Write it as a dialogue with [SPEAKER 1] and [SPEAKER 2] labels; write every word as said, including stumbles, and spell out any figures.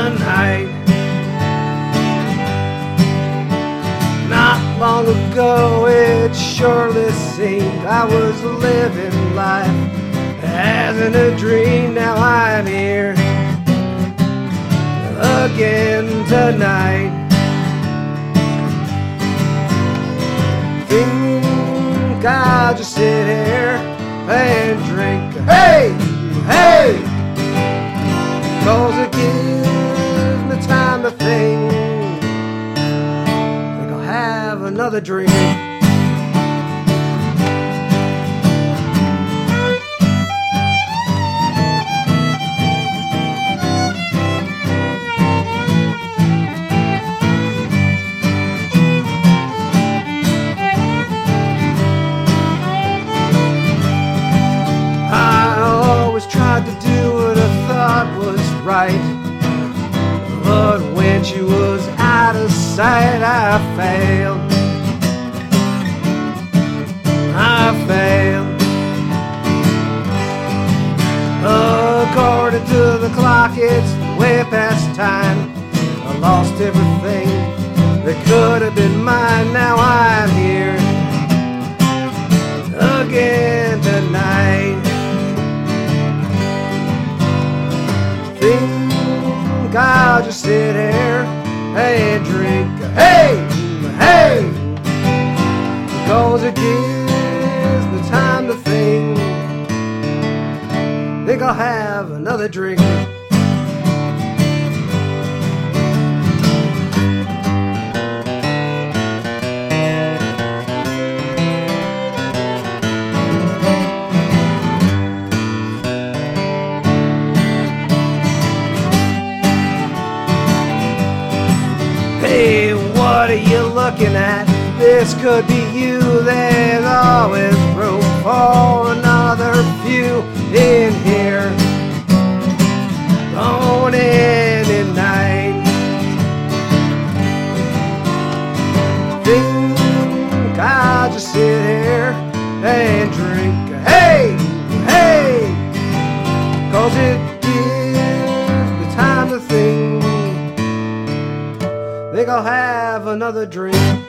[SPEAKER 1] tonight. Not long ago it surely seemed I was living life as in a dream. Now I'm here again tonight. Think I'll just sit here and drink. Hey, hey, 'cause it gives me time to think. Think I'll have another drink. Tried to do what I thought was right, but when she was out of sight, I failed. I failed. According to the clock, it's way past time. I lost everything that could have been mine. Now I'm here again tonight. Think I'll just sit here and drink. Hey, hey, 'cause it gives me time to think. Think I'll have another drink. Hey, what are you looking at? This could be you. There's always room for another few in here on any night. Think I'll just sit here and drink. Hey, hey, 'cause it gives me time to think. Think I'll have another drink.